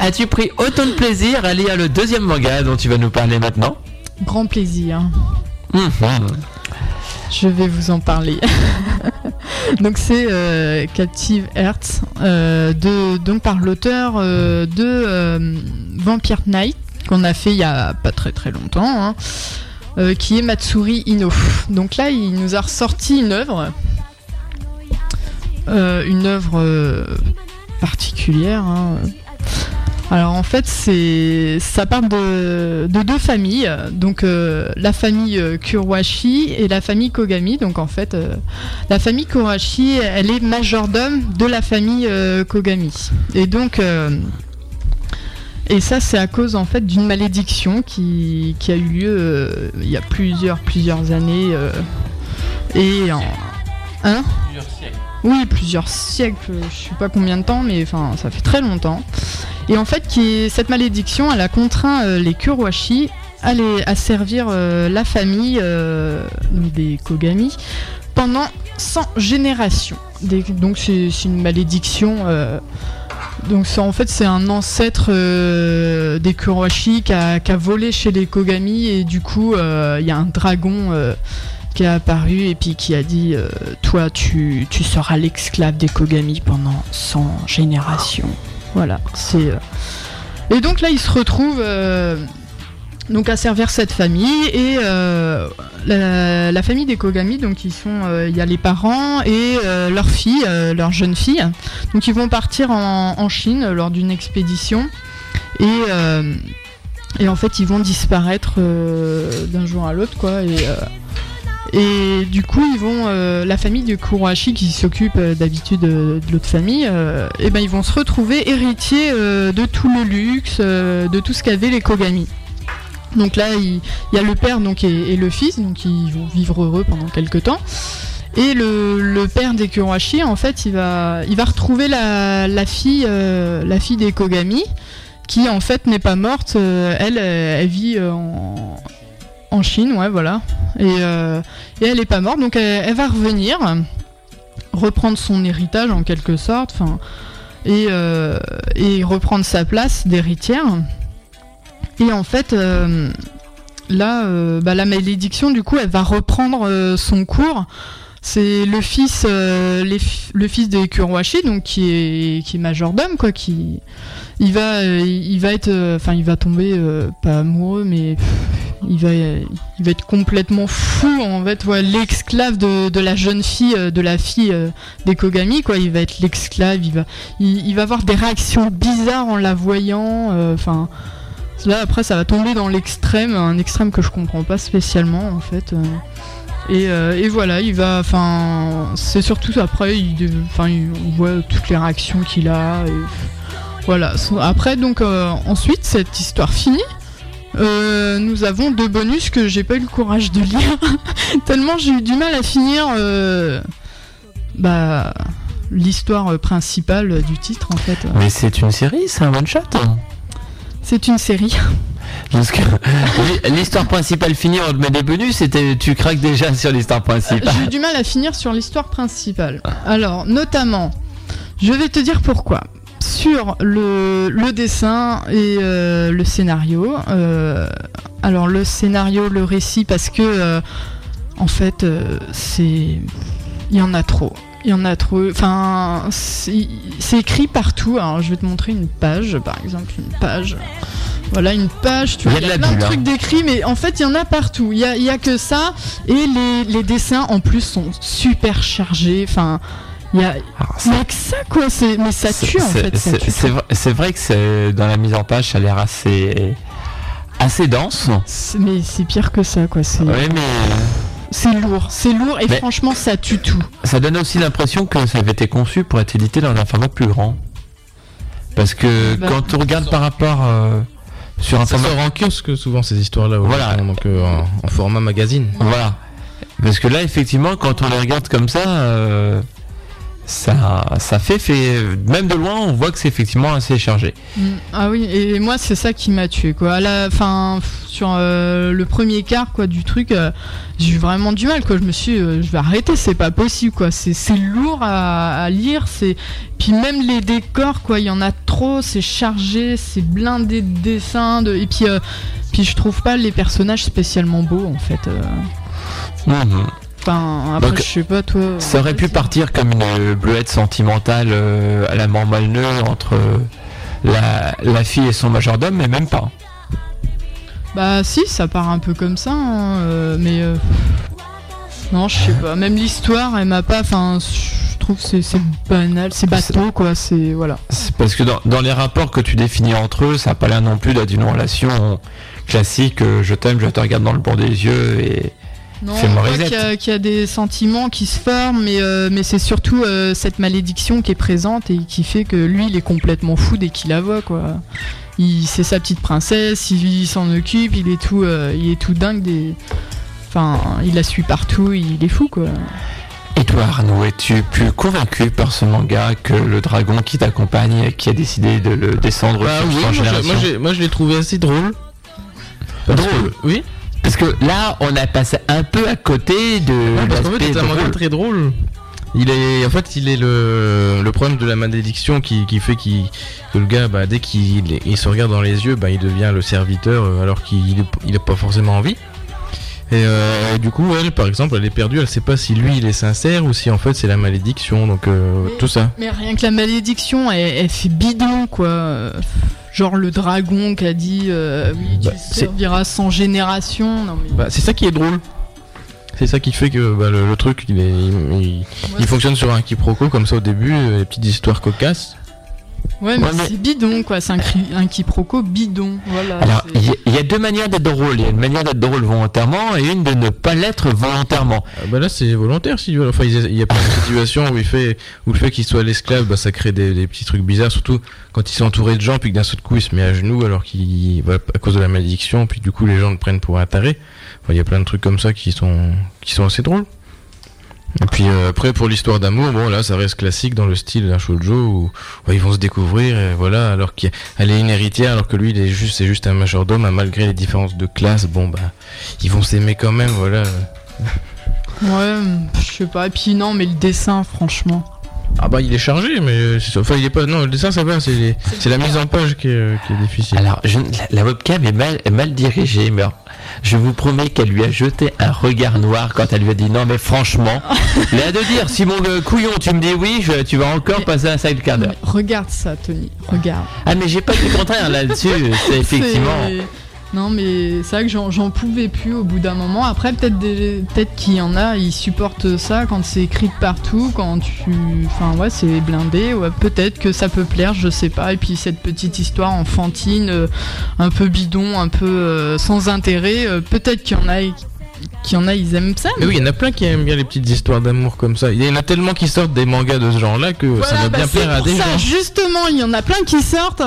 as-tu pris autant de plaisir à lire le deuxième manga dont tu vas nous parler maintenant? Grand plaisir. Mmh. Je vais vous en parler. Donc c'est Captive Hearts, donc par l'auteur de Vampire Knight, qu'on a fait il y a pas très très longtemps, qui est Matsuri Ino. Donc là, il nous a ressorti une œuvre particulière. Alors en fait, ça part de deux familles, donc la famille Kurohashi et la famille Kogami. Donc en fait, la famille Kurohashi, elle est majordome de la famille Kogami. Et donc, et ça, c'est à cause en fait d'une malédiction qui a eu lieu il y a plusieurs années Plusieurs siècles. Oui, plusieurs siècles, je sais pas combien de temps, mais enfin, ça fait très longtemps. Et en fait, cette malédiction, elle a contraint les Kurohashi à servir la famille des Kogami pendant 100 générations. Donc c'est une malédiction. Donc ça, en fait, c'est un ancêtre des Kurohashi qui a volé chez les Kogami, et du coup, il y a un dragon qui est apparu et puis qui a dit toi tu seras l'esclave des Kogami pendant 100 générations. Voilà, et donc là il se retrouve donc à servir cette famille, et la famille des Kogami, donc il y a les parents et leur fille, leur jeune fille. Donc ils vont partir en Chine lors d'une expédition, et en fait ils vont disparaître d'un jour à l'autre, quoi. Et du coup, la famille de Kurohashi, qui s'occupe d'habitude de l'autre famille, et ben ils vont se retrouver héritiers de tout le luxe, de tout ce qu'avaient les Kogami. Donc là, il y a le père donc, et le fils, donc ils vont vivre heureux pendant quelques temps. Et le père des Kurohashi, en fait, il va retrouver la fille des Kogami, qui en fait n'est pas morte. Elle vit en Chine, ouais, voilà. Et elle est pas morte, donc elle va reprendre son héritage en quelque sorte, et reprendre sa place d'héritière. Et en fait, là, la malédiction, du coup, elle va reprendre son cours. C'est le fils des Kurohashi, donc qui est majordome, quoi, il va tomber pas amoureux, mais il va être complètement fou, en fait, ouais, l'esclave de la jeune fille, de la fille des Kogami, quoi. Il va être l'esclave, il va avoir des réactions bizarres en la voyant, là après ça va tomber dans un extrême que je comprends pas spécialement, en fait. Et voilà, c'est surtout après, on voit toutes les réactions qu'il a. Et voilà. Après, donc, ensuite, cette histoire finie, nous avons 2 bonus que j'ai pas eu le courage de lire, tellement j'ai eu du mal à finir l'histoire principale du titre, en fait. Mais c'est une série, c'est un one-shot? C'est une série. Parce que l'histoire principale finie, on te met des bonus, et tu craques déjà sur l'histoire principale. J'ai eu du mal à finir sur l'histoire principale. Alors, notamment, je vais te dire pourquoi. Sur le dessin et le scénario. Alors, le scénario, le récit, parce que, en fait, il y en a trop. Il y en a trop. Enfin, c'est écrit partout. Alors, je vais te montrer une page, par exemple, une page. Voilà, une page, tu vois, il y a plein de trucs décrits, mais en fait, il y en a partout. Il y a que ça, et les dessins, en plus, sont super chargés. Enfin, il y a que ça, quoi. Mais ça tue, en fait. C'est vrai que dans la mise en page, ça a l'air assez dense. Mais c'est pire que ça, quoi. Oui, mais... C'est lourd, et franchement, ça tue tout. Ça donne aussi l'impression que ça avait été conçu pour être édité dans un format plus grand. Parce que quand on regarde par rapport... sur un format... sort en kiosque souvent ces histoires-là, voilà. Donc en format magazine. Voilà. Parce que là, effectivement, quand on les regarde comme ça, ça fait même de loin on voit que c'est effectivement assez chargé. Ah oui, et moi c'est ça qui m'a tué quoi. À la fin, sur le premier quart quoi du truc, j'ai eu vraiment du mal quoi. Je me suis je vais arrêter, c'est pas possible quoi. C'est lourd à lire, puis même les décors quoi, il y en a trop, c'est chargé, c'est blindé de dessins et puis je trouve pas les personnages spécialement beaux en fait. Enfin, après, donc, je sais pas, toi. Ça aurait pu partir comme une bleuette sentimentale à la mort Malneux entre la fille et son majordome, mais même pas. Bah, si, ça part un peu comme ça, hein, mais. Non, je sais pas. Même l'histoire, elle m'a pas. Enfin, je trouve que c'est banal, c'est bateau, quoi. C'est. Voilà. C'est parce que dans les rapports que tu définis entre eux, ça n'a pas l'air non plus d'être une relation classique, je t'aime, je te regarde dans le bord des yeux et. Non, on voit qu'il y a des sentiments qui se forment, mais c'est surtout cette malédiction qui est présente et qui fait que lui, il est complètement fou dès qu'il la voit, quoi. C'est sa petite princesse, il s'en occupe, il est tout dingue. Enfin, il la suit partout, il est fou, quoi. Et toi, Arnaud, es-tu plus convaincu par ce manga que le dragon qui t'accompagne et qui a décidé de le descendre sur son génération ? Moi, je l'ai trouvé assez drôle. Drôle, oui. Parce que là, on a passé un peu à côté de. Non, parce qu'en fait, c'est un manga très drôle. Il est le problème de la malédiction qui fait que le gars, dès qu'il se regarde dans les yeux, il devient le serviteur alors qu'il a pas forcément envie. Et du coup, elle, par exemple, elle est perdue. Elle sait pas si lui, il est sincère ou si en fait c'est la malédiction. Donc tout ça. Mais rien que la malédiction, elle fait bidon, quoi. Genre le dragon qui a dit oui, tu serviras sans génération. Non, mais... c'est ça qui est drôle. C'est ça qui fait que le truc il fonctionne sur un quiproquo comme ça au début, les petites histoires cocasses. Ouais, mais c'est bidon quoi, c'est un quiproquo bidon. Voilà. Alors, il y a deux manières d'être drôle. Il y a une manière d'être drôle volontairement et une de ne pas l'être volontairement. Là, c'est volontaire si tu veux. Enfin, il y a plein de situations où le fait qu'il soit l'esclave, ça crée des petits trucs bizarres, surtout quand il s'est entouré de gens, puis que d'un seul coup il se met à genoux alors qu'il à cause de la malédiction, puis du coup les gens le prennent pour un taré. Enfin, il y a plein de trucs comme ça qui sont assez drôles. Et puis après pour l'histoire d'amour, là ça reste classique dans le style d'un shoujo où ils vont se découvrir et voilà, alors qu'elle est une héritière alors que lui c'est juste un majordome, malgré les différences de classe, ils vont s'aimer quand même, voilà. Ouais, je sais pas, et puis non mais le dessin franchement. Il est chargé mais il est pas, non, le dessin ça va, c'est la mise en page qui est difficile. Alors la webcam est mal dirigée, mais je vous promets qu'elle lui a jeté un regard noir quand elle lui a dit non mais franchement, là de dire si mon couillon tu me dis oui, tu vas encore passer un sale quart d'heure. Regarde ça Tony, regarde. Ah mais j'ai pas dit le contraire là-dessus, c'est effectivement. Non mais c'est vrai que j'en pouvais plus au bout d'un moment. Après peut-être qu'il y en a, ils supportent ça quand c'est écrit de partout, quand c'est blindé, ouais, peut-être que ça peut plaire, je sais pas. Et puis cette petite histoire enfantine, un peu bidon, un peu sans intérêt, peut-être qu'il y en a, ils aiment ça. Mais oui, il y en a plein qui aiment bien les petites histoires d'amour comme ça. Il y en a tellement qui sortent des mangas de ce genre-là que ça va bien plaire à des gens. Justement, il y en a plein qui sortent.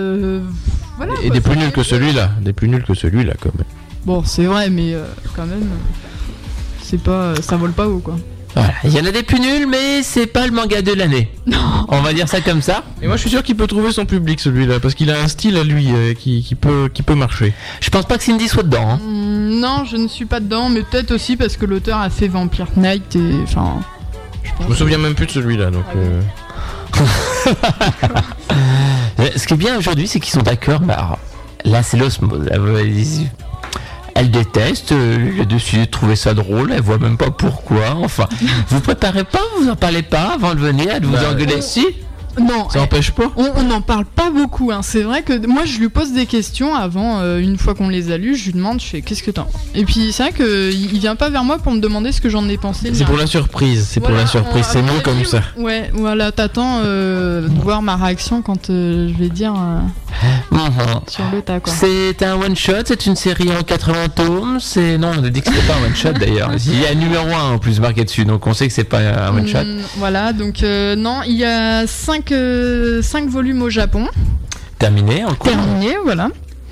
Voilà, et des plus nuls que celui-là, quand même. Bon, c'est vrai, mais quand même, c'est pas, ça vole pas haut, quoi. Voilà, il y en a des plus nuls, mais c'est pas le manga de l'année. Non. On va dire ça comme ça. Et moi, je suis sûr qu'il peut trouver son public, celui-là, parce qu'il a un style à lui qui peut marcher. Je pense pas que Cindy soit dedans. Hein. Non, je ne suis pas dedans, mais peut-être aussi parce que l'auteur a fait Vampire Knight et enfin. Je me souviens même plus de celui-là, donc. Ce qui est bien aujourd'hui, c'est qu'ils sont d'accord. Là, c'est l'osmose. Elle déteste, le dessus trouver ça drôle, elle voit même pas pourquoi. Enfin, vous préparez pas, vous en parlez pas avant de venir, de vous engueuler si. Non, ça n'empêche pas. On n'en parle pas beaucoup. Hein. C'est vrai que moi, je lui pose des questions avant. Une fois qu'on les a lues, je lui demande, qu'est-ce que t'en. Et puis c'est vrai qu'il vient pas vers moi pour me demander ce que j'en ai pensé. C'est pour la surprise. C'est mieux comme ça. Ouais, voilà. T'attends de voir ma réaction quand je vais dire sur le tas. Quoi. C'est un one shot. C'est une série en 80 tomes. Non, on a dit que c'était pas un one shot d'ailleurs. Il y a un numéro 1 en plus marqué dessus, donc on sait que c'est pas un one shot. Voilà. Donc non, il y a 5 volumes au Japon. Terminé, en cours. Terminé, voilà.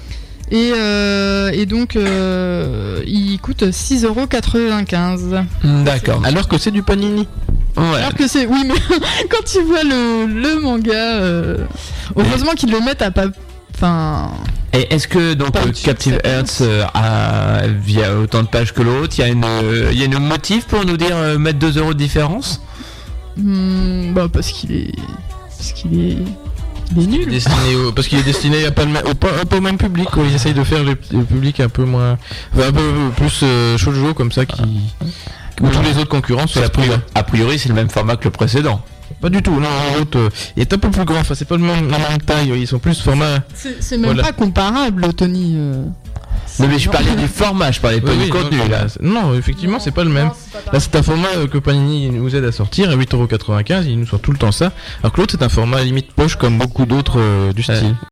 Et donc, il coûte 6,95€. D'accord. Alors que c'est du Panini. Ouais. Alors que c'est. Oui, mais quand tu vois le manga, heureusement qu'ils le mettent à pas. Enfin. Et est-ce que donc Pas Captive Hearts via autant de pages que l'autre, il y a une motif pour nous dire mettre 2 € de différence? Bah, parce qu'il est nul. Parce qu'il est destiné à pas au même public, quoi. Ils essayent de faire le public un peu moins. Enfin, un peu plus shoujo comme ça où tous les autres concurrents sont A priori, c'est le même format que le précédent. Pas du tout, non, l'autre il est un peu plus grand, enfin c'est pas la même taille, ils sont plus format. C'est même pas comparable, Tony. Non mais je parlais du format, je parlais pas du contenu là. Non, effectivement c'est pas le même. Là c'est un format que Panini nous aide à sortir à 8,95€, ils nous sortent tout le temps ça. Alors que l'autre c'est un format limite poche comme beaucoup d'autres du style.